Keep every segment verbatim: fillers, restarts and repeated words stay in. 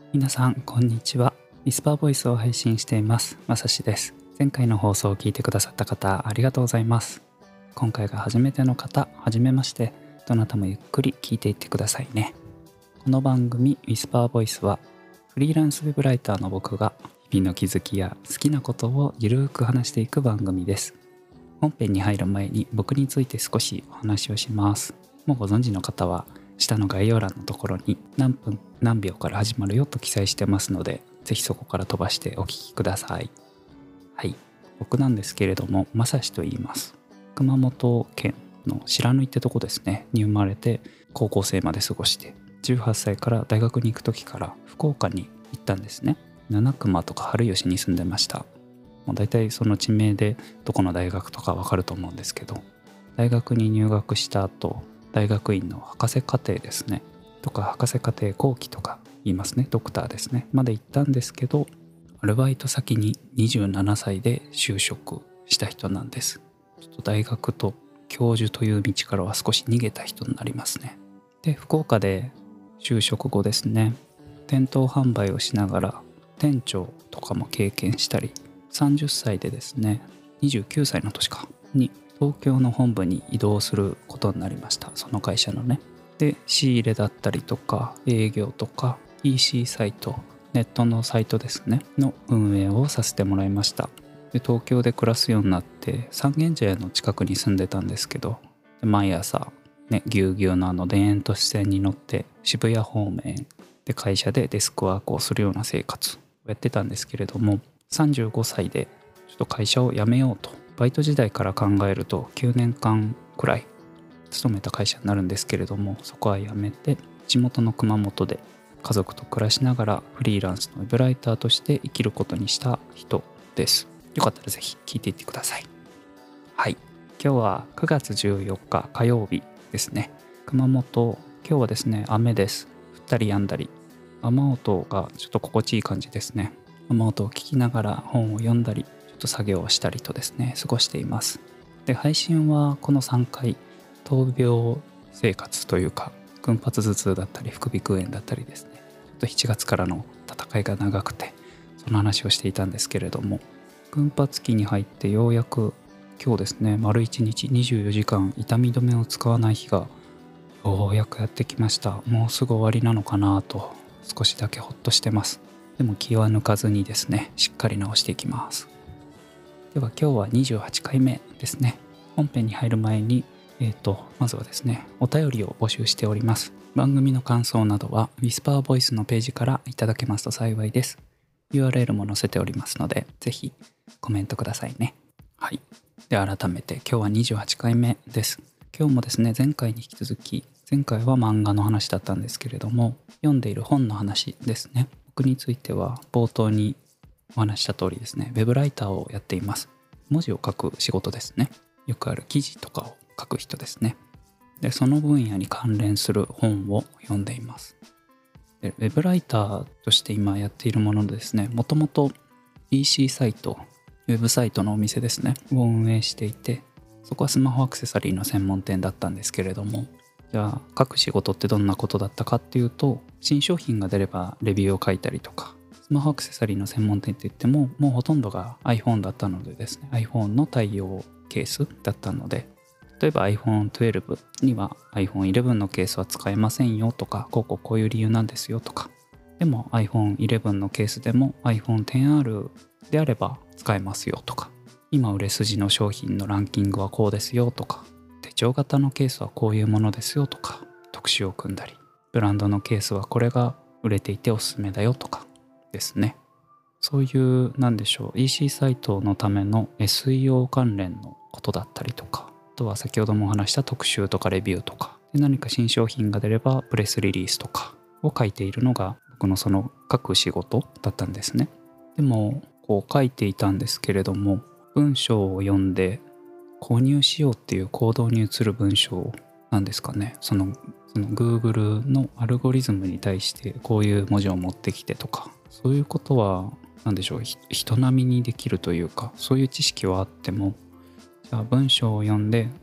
皆さんこんにちは。ウィスパーボイスを配信していますまさしです。前回の放送を聞いてくださった方ありがとうございます。今回が初めての方、はじめまして。どなたもゆっくり聞いていってくださいね。この番組ウィスパーボイスはフリーランスウェブライターの僕が日々の気づきや好きなことをゆるく話していく番組です。本編に入る前に僕について少しお話をします。もうご存知の方は下の概要欄のところに何分何秒から始まるよと記載してますので、ぜひそこから飛ばしてお聞きください。はい、僕なんですけれども、まさしと言います。熊本県の白縫ってとこですねに生まれて、高校生まで過ごして、じゅうはっさいから大学に行く時から福岡に行ったんですね。七熊とか春吉に住んでました。もう大体その地名でどこの大学とかわかると思うんですけど、大学に入学した後、大学院の博士課程ですねとか博士課程後期とか言いますね、ドクターですねまで行ったんですけど、アルバイト先ににじゅうななさいで就職した人なんです。ちょっと大学と教授という道からは少し逃げた人になりますね。で、福岡で就職後ですね、店頭販売をしながら店長とかも経験したり、さんじゅっさいでですね、にじゅうきゅうさいの年かに東京の本部に移動することになりました。その会社のね。で、仕入れだったりとか営業とか イーシー サイト、ネットのサイトですねの運営をさせてもらいました。で、東京で暮らすようになって三軒茶屋の近くに住んでたんですけど、で毎朝ね、ぎゅうぎゅうのあの田園都市線に乗って渋谷方面で会社でデスクワークをするような生活をやってたんですけれども、さんじゅうごさいでちょっと会社を辞めようと。バイト時代から考えるときゅうねんかんくらい勤めた会社になるんですけれども、そこは辞めて地元の熊本で家族と暮らしながらフリーランスのウェブライターとして生きることにした人です。よかったらぜひ聞いていってください。はい、今日はくがつじゅうよっか火曜日ですね。熊本、今日はですね雨です。降ったり止んだり、雨音がちょっと心地いい感じですね。雨音を聞きながら本を読んだり、ちょっと作業をしたりとですね過ごしています。で、配信はこのさんかい闘病生活というか、群発頭痛だったり副鼻腔炎だったりですね、ちょっとしちがつからの戦いが長くてその話をしていたんですけれども、群発期に入ってようやく今日ですね、丸いちにちにじゅうよじかん痛み止めを使わない日がようやくやってきました。もうすぐ終わりなのかなと少しだけほっとしてます。でも気は抜かずにですね、しっかり治していきます。では今日はにじゅうはちかいめですね。本編に入る前にえーとまずはですね、お便りを募集しております。番組の感想などは Whisper Voice のページからいただけますと幸いです。 ユーアールエル も載せておりますので、ぜひコメントくださいね。はい、で改めて今日はにじゅうはちかいめです。今日もですね、前回に引き続き、前回は漫画の話だったんですけれども、読んでいる本の話ですね。僕については冒頭にお話した通りですね、ウェブライターをやっています。文字を書く仕事ですね。よくある記事とかを書く人ですね。で、その分野に関連する本を読んでいます。で、ウェブライターとして今やっているものですね、もともと イーシー サイト、ウェブサイトのお店ですねを運営していて、そこはスマホアクセサリーの専門店だったんですけれども、じゃあ書く仕事ってどんなことだったかっていうと、新商品が出ればレビューを書いたりとか、スマホアクセサリーの専門店って言ってももうほとんどが iPhone だったのでですね、 iPhone の対応ケースだったので、例えば アイフォントゥエルブ には アイフォンイレブン のケースは使えませんよとか、こうこうこういう理由なんですよとか、でも アイフォンイレブン のケースでも アイフォンテンアール であれば使えますよとか、今売れ筋の商品のランキングはこうですよとか、手帳型のケースはこういうものですよとか、特集を組んだり、ブランドのケースはこれが売れていておすすめだよとかですね。そういうなんでしょう、 イーシー サイトのための エスイーオー 関連のことだったりとか、あとは先ほどもお話した特集とかレビューとかで、何か新商品が出ればプレスリリースとかを書いているのが僕のその書く仕事だったんですね。でもこう書いていたんですけれども、文章を読んで購入しようっていう行動に移る文章なんですかね、そのその Google のアルゴリズムに対してこういう文字を持ってきてとか、そういうことは何でしょう、人並みにできるというか、そういう知識はあっても、じゃあ文章を読んで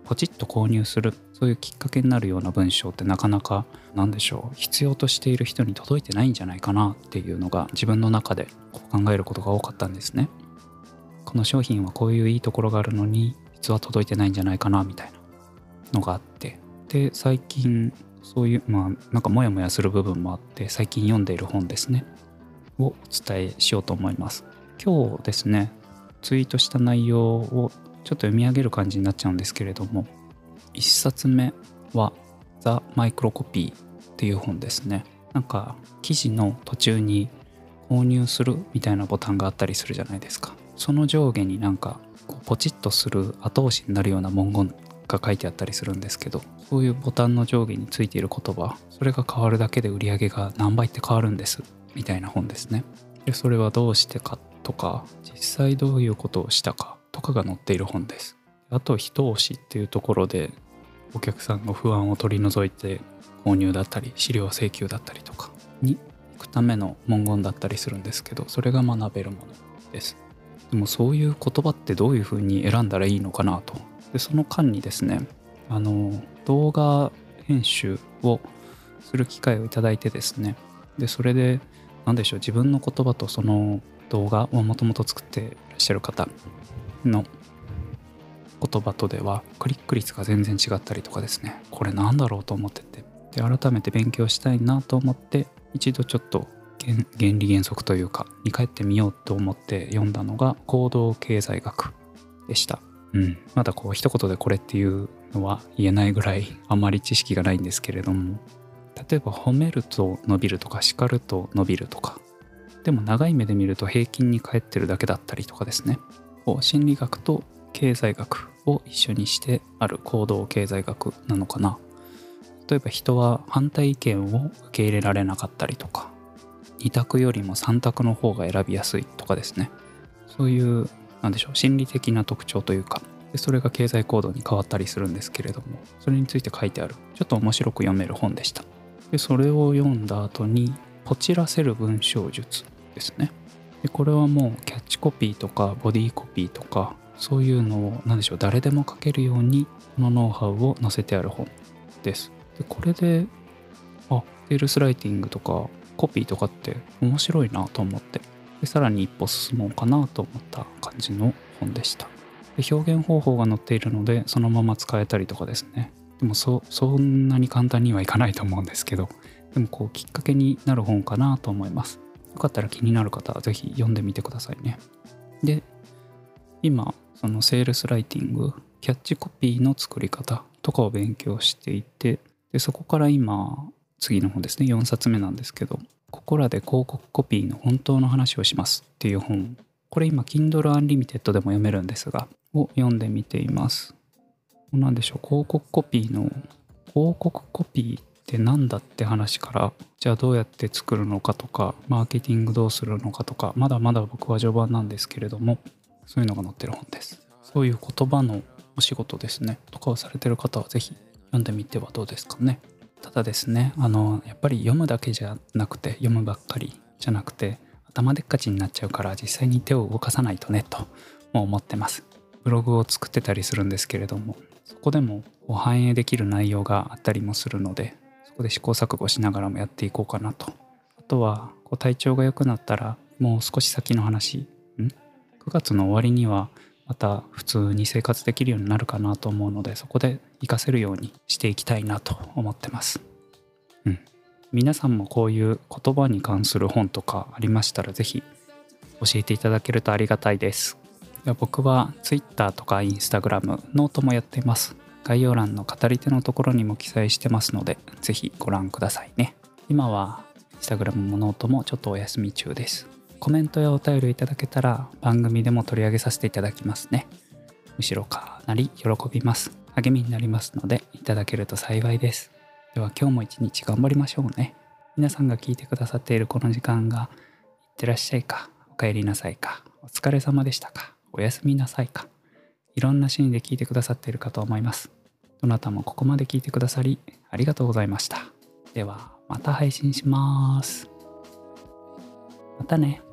ポチッと購入する、そういうきっかけになるような文章ってなかなかなんでしょう必要としている人に届いてないんじゃないかなっていうのが自分の中で考えることが多かったんですね。この商品はこういういいところがあるのに実は届いてないんじゃないかなみたいなのがあって、で最近そういうまあなんかモヤモヤする部分もあって、最近読んでいる本ですねをお伝えしようと思います。今日ですねツイートした内容をちょっと読み上げる感じになっちゃうんですけれども、いっさつめはザ・マイクロコピーっていう本ですね。なんか記事の途中に購入するみたいなボタンがあったりするじゃないですか。その上下になんかこうポチッとする後押しになるような文言が書いてあったりするんですけど、そういうボタンの上下についている言葉、それが変わるだけで売り上げが何倍って変わるんですみたいな本ですね。でそれはどうしてかとか、実際どういうことをしたかとかが載っている本です。あと一押しっていうところでお客さんの不安を取り除いて購入だったり資料請求だったりとかに行くための文言だったりするんですけど、それが学べるものです。でもそういう言葉ってどういうふうに選んだらいいのかなと。でその間にですね、あの動画編集をする機会をいただいてですね、でそれで何でしょう、自分の言葉とその動画をもともと作っていらっしゃる方の言葉とではクリック率が全然違ったりとかですね、これなんだろうと思ってて、で改めて勉強したいなと思って一度ちょっと原理原則というかに帰ってみようと思って読んだのが行動経済学でした。うん、まだこう一言でこれっていうのは言えないぐらいあまり知識がないんですけれども、例えば褒めると伸びるとか叱ると伸びるとか、でも長い目で見ると平均に返ってるだけだったりとかですね、こう心理学と経済学を一緒にしてある行動経済学なのかな。例えば人は反対意見を受け入れられなかったりとか、に択よりもさん択の方が選びやすいとかですね、そういうなんでしょう心理的な特徴というか、でそれが経済行動に変わったりするんですけれども、それについて書いてあるちょっと面白く読める本でした。でそれを読んだ後にポチらせる文章術ですね。でこれはもうキャッチコピーとかボディコピーとかそういうのを何でしょう誰でも書けるようにこのノウハウを載せてある本です。でこれであセールスライティングとかコピーとかって面白いなと思って、でさらに一歩進もうかなと思った感じの本でした。で表現方法が載っているのでそのまま使えたりとかですね、でも そ, そんなに簡単にはいかないと思うんですけど、でもこうきっかけになる本かなと思います。よかったら気になる方はぜひ読んでみてくださいね。で今そのセールスライティングキャッチコピーの作り方とかを勉強していて、でそこから今次の本ですねよんさつめなんですけど、ここらで広告コピーの本当の話をしますっていう本、これ今 Kindle Unlimited でも読めるんですがを読んでみています。なんでしょう、広告コピーの広告コピーってなんだって話から、じゃあどうやって作るのかとかマーケティングどうするのかとか、まだまだ僕は序盤なんですけれども、そういうのが載ってる本です。そういう言葉のお仕事ですねとかをされてる方はぜひ読んでみてはどうですかね。ただですね、あのやっぱり読むだけじゃなくて読むばっかりじゃなくて頭でっかちになっちゃうから実際に手を動かさないとねとも思ってます。ブログを作ってたりするんですけれども、そこでも反映できる内容があったりもするので、そこで試行錯誤しながらもやっていこうかなと。あとはこう体調が良くなったらもう少し先の話、んくがつの終わりにはまた普通に生活できるようになるかなと思うので、そこで活かせるようにしていきたいなと思ってます。うん。皆さんもこういう言葉に関する本とかありましたらぜひ教えていただけるとありがたいです。僕は Twitter とか Instagram、ノートもやっています。概要欄の語り手のところにも記載してますのでぜひご覧くださいね。今は Instagram もノートもちょっとお休み中です。コメントやお便りいただけたら番組でも取り上げさせていただきますね。むしろかなり喜びます。励みになりますのでいただけると幸いです。では今日も一日頑張りましょうね。皆さんが聞いてくださっているこの時間がいってらっしゃいか、お帰りなさいか、お疲れ様でしたか、おやすみなさいか、いろんなシーンで聞いてくださっているかと思います。どなたもここまで聞いてくださりありがとうございました。ではまた配信します。またね。